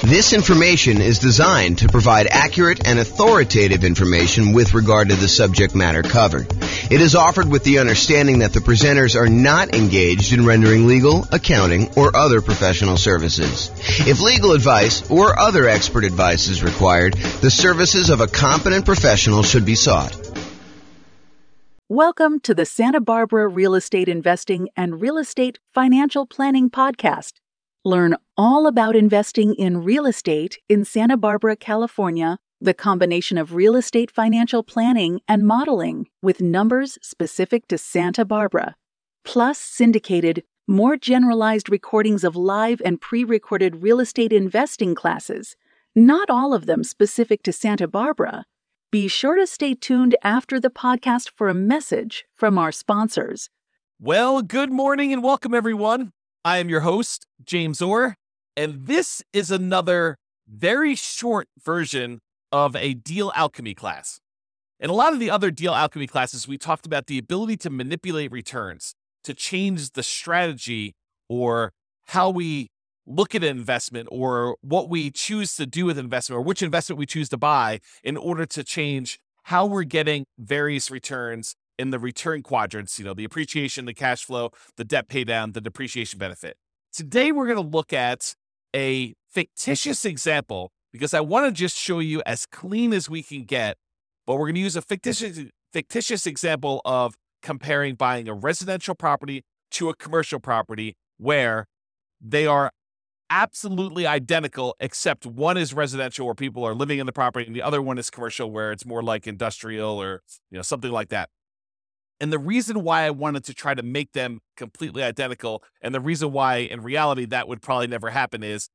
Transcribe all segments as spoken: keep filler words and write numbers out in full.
This information is designed to provide accurate and authoritative information with regard to the subject matter covered. It is offered with the understanding that the presenters are not engaged in rendering legal, accounting, or other professional services. If legal advice or other expert advice is required, the services of a competent professional should be sought. Welcome to the Santa Barbara Real Estate Investing and Real Estate Financial Planning Podcast. Learn all about investing in real estate in Santa Barbara, California, the combination of real estate financial planning and modeling with numbers specific to Santa Barbara, plus syndicated, more generalized recordings of live and pre-recorded real estate investing classes, not all of them specific to Santa Barbara. Be sure to stay tuned after the podcast for a message from our sponsors. Well, good morning and welcome, everyone. I am your host, James Orr, and this is another very short version of a deal alchemy class. In a lot of the other deal alchemy classes, we talked about the ability to manipulate returns, to change the strategy or how we look at an investment or what we choose to do with investment or which investment we choose to buy in order to change how we're getting various returns in the return quadrants, you know, the appreciation, the cash flow, the debt pay down, the depreciation benefit. Today, we're going to look at a fictitious example because I want to just show you as clean as we can get, but we're going to use a fictitious, fictitious example of comparing buying a residential property to a commercial property where they are absolutely identical, except one is residential where people are living in the property and the other one is commercial where it's more like industrial or, you know, something like that. And the reason why I wanted to try to make them completely identical, and the reason why in reality that would probably never happen, is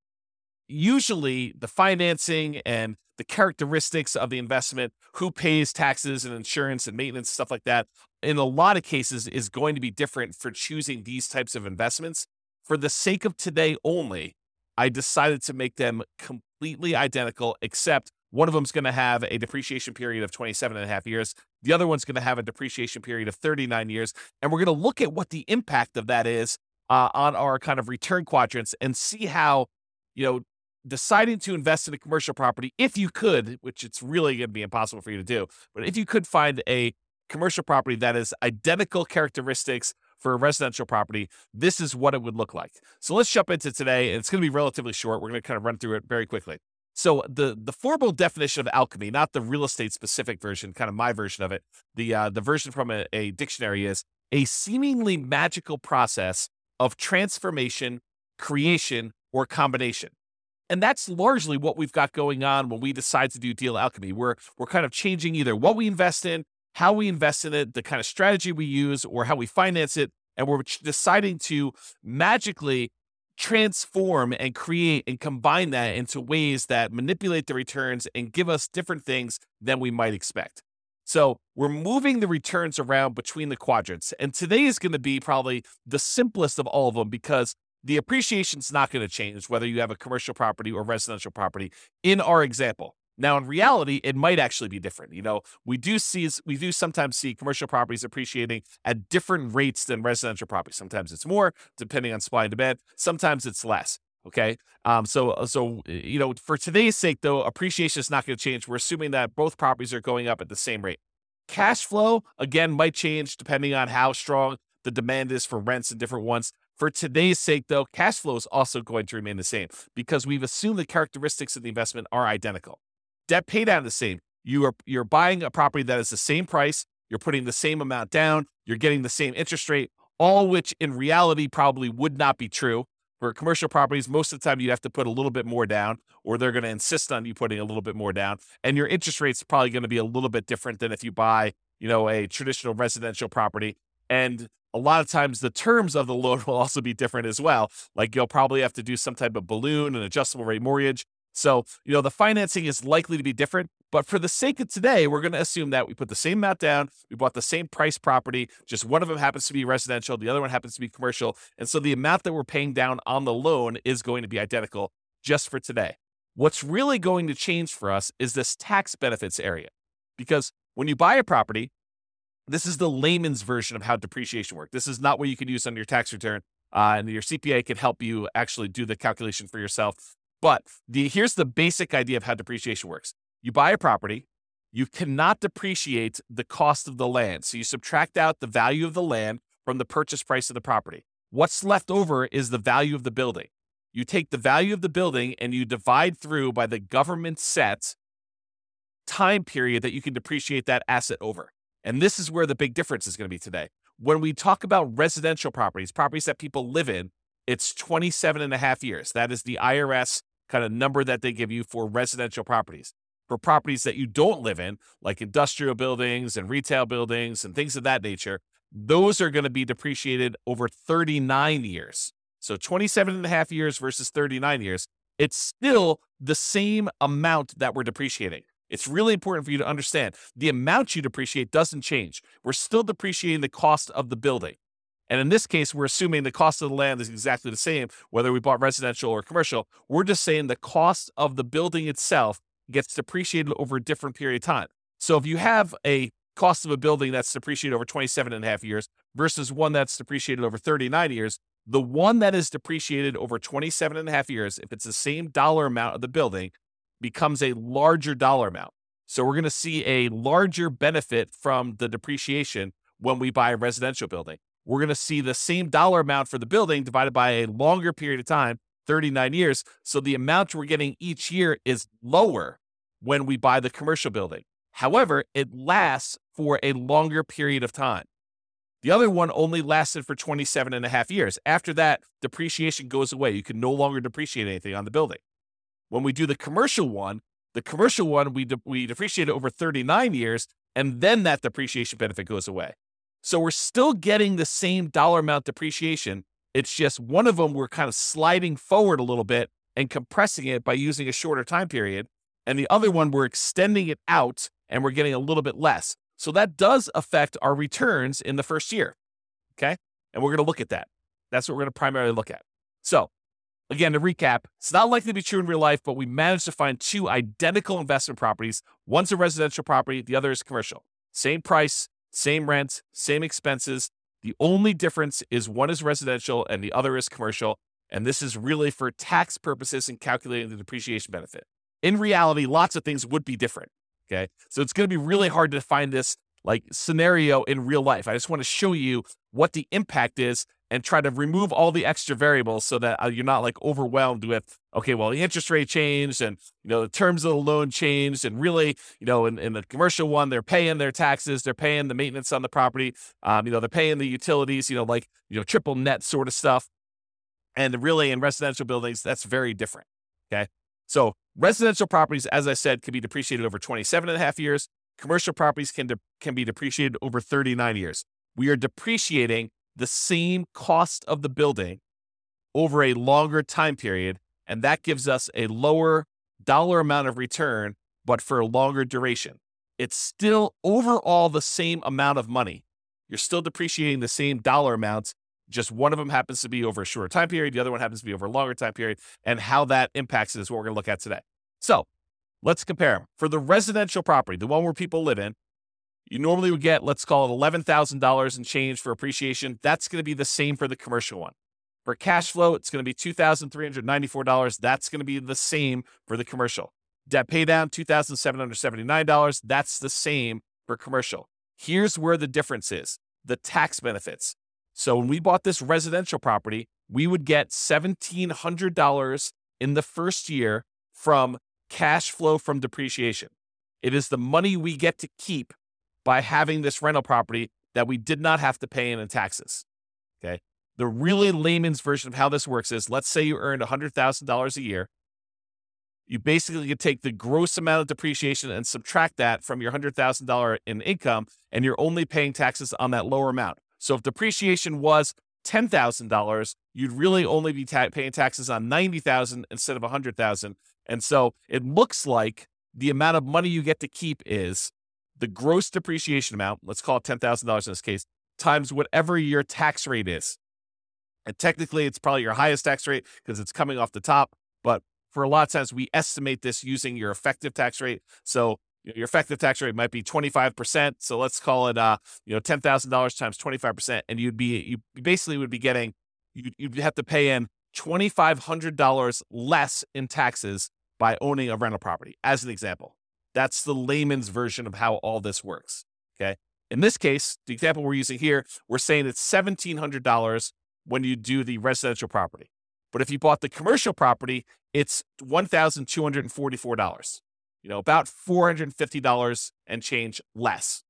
usually the financing and the characteristics of the investment, who pays taxes and insurance and maintenance, stuff like that, in a lot of cases is going to be different for choosing these types of investments. For the sake of today only, I decided to make them completely identical, except one of them is going to have a depreciation period of twenty-seven and a half years. The other one's going to have a depreciation period of thirty-nine years. And we're going to look at what the impact of that is uh, on our kind of return quadrants and see how, you know, deciding to invest in a commercial property, if you could, which it's really going to be impossible for you to do, but if you could find a commercial property that is identical characteristics for a residential property, this is what it would look like. So let's jump into today. It's going to be relatively short. We're going to kind of run through it very quickly. So the the formal definition of alchemy, not the real estate specific version, kind of my version of it, the uh, the version from a, a dictionary is a seemingly magical process of transformation, creation, or combination. And that's largely what we've got going on when we decide to do deal alchemy. We're we're kind of changing either what we invest in, how we invest in it, the kind of strategy we use, or how we finance it, and we're deciding to magically transform and create and combine that into ways that manipulate the returns and give us different things than we might expect. So we're moving the returns around between the quadrants. And today is going to be probably the simplest of all of them because the appreciation is not going to change whether you have a commercial property or residential property in our example. Now, in reality, it might actually be different. You know, we do see, we do sometimes see commercial properties appreciating at different rates than residential properties. Sometimes it's more, depending on supply and demand. Sometimes it's less. Okay. Um. So, so you know, for today's sake, though, appreciation is not going to change. We're assuming that both properties are going up at the same rate. Cash flow, again, might change depending on how strong the demand is for rents and different ones. For today's sake, though, cash flow is also going to remain the same because we've assumed the characteristics of the investment are identical. Debt pay down the same. You are you're buying a property that is the same price. You're putting the same amount down. You're getting the same interest rate, all which in reality probably would not be true. For commercial properties, most of the time you have to put a little bit more down, or they're going to insist on you putting a little bit more down. And your interest rate's probably going to be a little bit different than if you buy, you know, a traditional residential property. And a lot of times the terms of the loan will also be different as well. Like you'll probably have to do some type of balloon, an adjustable rate mortgage. So, you know, the financing is likely to be different, but for the sake of today, we're going to assume that we put the same amount down, we bought the same price property, just one of them happens to be residential, the other one happens to be commercial, and so the amount that we're paying down on the loan is going to be identical just for today. What's really going to change for us is this tax benefits area, because when you buy a property, this is the layman's version of how depreciation works. This is not what you can use on your tax return, uh, and your C P A can help you actually do the calculation for yourself. But the here's the basic idea of how depreciation works. You buy a property, you cannot depreciate the cost of the land. So you subtract out the value of the land from the purchase price of the property. What's left over is the value of the building. You take the value of the building and you divide through by the government set time period that you can depreciate that asset over. And this is where the big difference is going to be today. When we talk about residential properties, properties that people live in, it's twenty-seven and a half years. That is the I R S kind of number that they give you for residential properties. For properties that you don't live in, like industrial buildings and retail buildings and things of that nature, those are going to be depreciated over thirty-nine years. So twenty-seven and a half years versus thirty-nine years, it's still the same amount that we're depreciating. It's really important for you to understand the amount you depreciate doesn't change. We're still depreciating the cost of the building. And in this case, we're assuming the cost of the land is exactly the same, whether we bought residential or commercial. We're just saying the cost of the building itself gets depreciated over a different period of time. So if you have a cost of a building that's depreciated over twenty-seven and a half years versus one that's depreciated over thirty-nine years, the one that is depreciated over twenty-seven and a half years, if it's the same dollar amount of the building, becomes a larger dollar amount. So we're going to see a larger benefit from the depreciation when we buy a residential building. We're going to see the same dollar amount for the building divided by a longer period of time, thirty-nine years. So the amount we're getting each year is lower when we buy the commercial building. However, it lasts for a longer period of time. The other one only lasted for twenty-seven and a half years. After that, depreciation goes away. You can no longer depreciate anything on the building. When we do the commercial one, the commercial one, we, de- we depreciate it over thirty-nine years, and then that depreciation benefit goes away. So we're still getting the same dollar amount depreciation. It's just one of them we're kind of sliding forward a little bit and compressing it by using a shorter time period. And the other one, we're extending it out and we're getting a little bit less. So that does affect our returns in the first year, okay? And we're going to look at that. That's what we're going to primarily look at. So again, to recap, it's not likely to be true in real life, but we managed to find two identical investment properties. One's a residential property, the other is commercial. Same price, same rent, same expenses. The only difference is one is residential and the other is commercial. And this is really for tax purposes and calculating the depreciation benefit. In reality, lots of things would be different. Okay. So it's going to be really hard to find this like scenario in real life. I just want to show you what the impact is and try to remove all the extra variables so that uh, you're not like overwhelmed with, okay, well, the interest rate changed and, you know, the terms of the loan changed. And really, you know, in, in the commercial one, they're paying their taxes, they're paying the maintenance on the property. Um, you know, they're paying the utilities, you know, like, you know, triple net sort of stuff. And really in residential buildings, that's very different. Okay. So residential properties, as I said, can be depreciated over twenty-seven and a half years. Commercial properties can, de- can be depreciated over thirty-nine years. We are depreciating the same cost of the building over a longer time period, and that gives us a lower dollar amount of return, but for a longer duration. It's still overall the same amount of money. You're still depreciating the same dollar amounts, just one of them happens to be over a shorter time period, the other one happens to be over a longer time period, and how that impacts it is what we're going to look at today. So let's compare them. For the residential property, the one where people live in, you normally would get, let's call it eleven thousand dollars in change for appreciation. That's going to be the same for the commercial one. For cash flow, it's going to be two thousand three hundred ninety-four dollars. That's going to be the same for the commercial. Debt pay down, two thousand seven hundred seventy-nine dollars. That's the same for commercial. Here's where the difference is, the tax benefits. So when we bought this residential property, we would get one thousand seven hundred dollars in the first year from cash flow from depreciation. It is the money we get to keep by having this rental property that we did not have to pay in in taxes. Okay. The really layman's version of how this works is, let's say you earned one hundred thousand dollars a year. You basically could take the gross amount of depreciation and subtract that from your one hundred thousand dollars in income, and you're only paying taxes on that lower amount. So if depreciation was ten thousand dollars, you'd really only be ta- paying taxes on ninety thousand dollars instead of one hundred thousand dollars. And so it looks like the amount of money you get to keep is the gross depreciation amount, let's call it ten thousand dollars in this case, times whatever your tax rate is. And technically, it's probably your highest tax rate because it's coming off the top. But for a lot of times, we estimate this using your effective tax rate. So you know, your effective tax rate might be twenty-five percent. So let's call it, uh, you know, ten thousand dollars times twenty-five percent. And you'd be, you basically would be getting, you'd, you'd have to pay in two thousand five hundred dollars less in taxes by owning a rental property, as an example. That's the layman's version of how all this works, okay? In this case, the example we're using here, we're saying it's one thousand seven hundred dollars when you do the residential property. But if you bought the commercial property, it's one thousand two hundred forty-four dollars, you know, about four hundred fifty dollars and change less,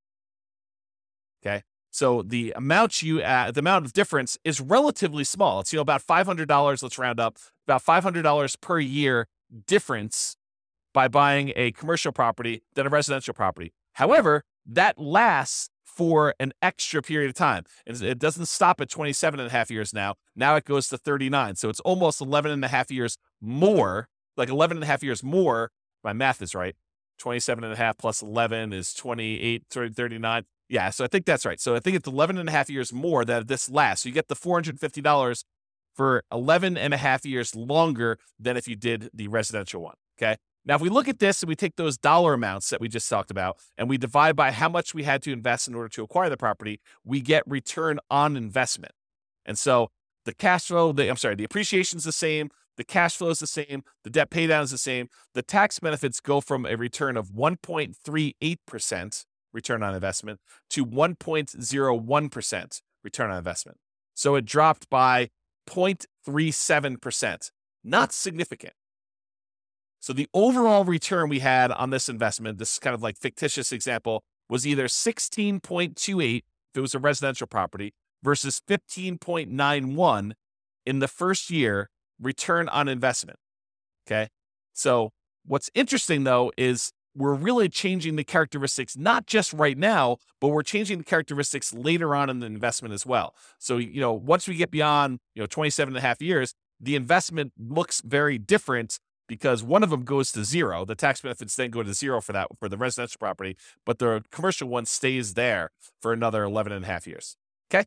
okay? So the amount you uh, the amount of difference is relatively small. It's, you know, about five hundred dollars, let's round up, about five hundred dollars per year difference by buying a commercial property than a residential property. However, that lasts for an extra period of time. And it doesn't stop at twenty-seven and a half years now. Now it goes to thirty-nine. So it's almost eleven and a half years more, like eleven and a half years more. My math is right. twenty-seven and a half plus eleven is twenty-eight, thirty-nine. Yeah, so I think that's right. So I think it's eleven and a half years more that this lasts. So you get the four hundred fifty dollars for eleven and a half years longer than if you did the residential one, okay? Now, if we look at this and we take those dollar amounts that we just talked about and we divide by how much we had to invest in order to acquire the property, we get return on investment. And so the cash flow, the, I'm sorry, the appreciation is the same, the cash flow is the same, the debt pay down is the same. The tax benefits go from a return of one point three eight percent return on investment to one point zero one percent return on investment. So it dropped by zero point three seven percent. Not significant. So the overall return we had on this investment, this kind of like fictitious example, was either sixteen point two eight if it was a residential property versus fifteen point nine one in the first year return on investment. Okay. So what's interesting though is we're really changing the characteristics, not just right now, but we're changing the characteristics later on in the investment as well. So, you know, once we get beyond, you know, twenty-seven and a half years, the investment looks very different because one of them goes to zero. The tax benefits then go to zero for that, for the residential property, but the commercial one stays there for another eleven and a half years. Okay.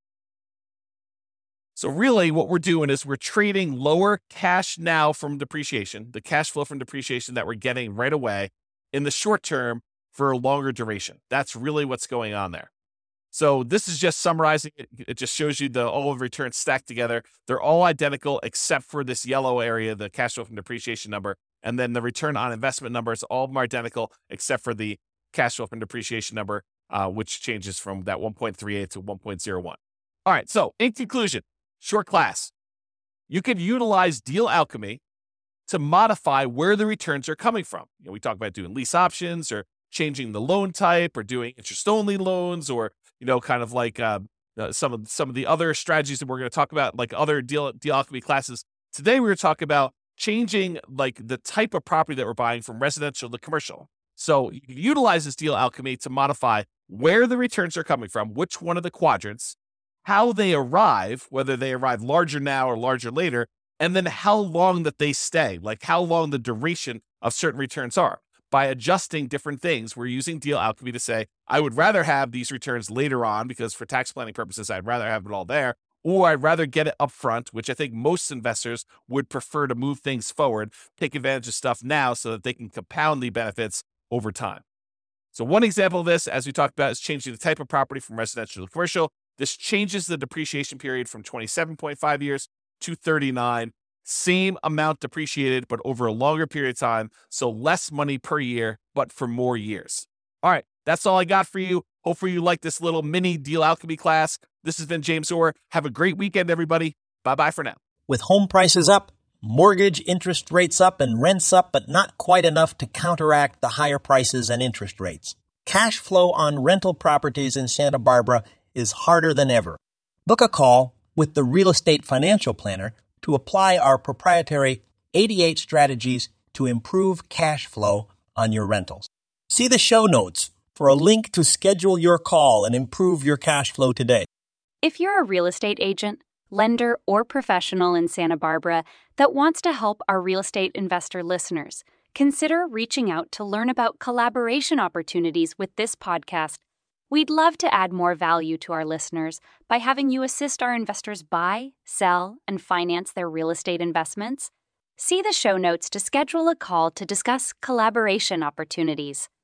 So really what we're doing is we're trading lower cash now from depreciation, the cash flow from depreciation that we're getting right away in the short term for a longer duration. That's really what's going on there. So this is just summarizing it. It just shows you the all of returns stacked together. They're all identical except for this yellow area, the cash flow from depreciation number. And then the return on investment numbers, all of them are identical except for the cash flow from depreciation number, uh, which changes from that one point three eight to one point zero one. All right, so in conclusion, short class, you can utilize deal alchemy to modify where the returns are coming from. You know, we talk about doing lease options or changing the loan type or doing interest-only loans or, you know, kind of like uh, uh, some of some of the other strategies that we're going to talk about, like other deal, deal alchemy classes. Today, we're going to talk about changing like the type of property that we're buying from residential to commercial. So you can utilize this deal alchemy to modify where the returns are coming from, which one of the quadrants, how they arrive, whether they arrive larger now or larger later, and then how long that they stay, like how long the duration of certain returns are. By adjusting different things, we're using deal alchemy to say, I would rather have these returns later on because for tax planning purposes, I'd rather have it all there, or I'd rather get it up front, which I think most investors would prefer to move things forward, take advantage of stuff now so that they can compound the benefits over time. So one example of this, as we talked about, is changing the type of property from residential to commercial. This changes the depreciation period from twenty-seven point five years to thirty-nine. Same amount depreciated, but over a longer period of time. So less money per year, but for more years. All right, that's all I got for you. Hopefully you like this little mini deal alchemy class. This has been James Orr. Have a great weekend, everybody. Bye-bye for now. With home prices up, mortgage interest rates up, and rents up, but not quite enough to counteract the higher prices and interest rates. Cash flow on rental properties in Santa Barbara is harder than ever. Book a call with the Real Estate Financial Planner to apply our proprietary eighty-eight strategies to improve cash flow on your rentals. See the show notes for a link to schedule your call and improve your cash flow today. If you're a real estate agent, lender, or professional in Santa Barbara that wants to help our real estate investor listeners, consider reaching out to learn about collaboration opportunities with this podcast. We'd love to add more value to our listeners by having you assist our investors buy, sell, and finance their real estate investments. See the show notes to schedule a call to discuss collaboration opportunities.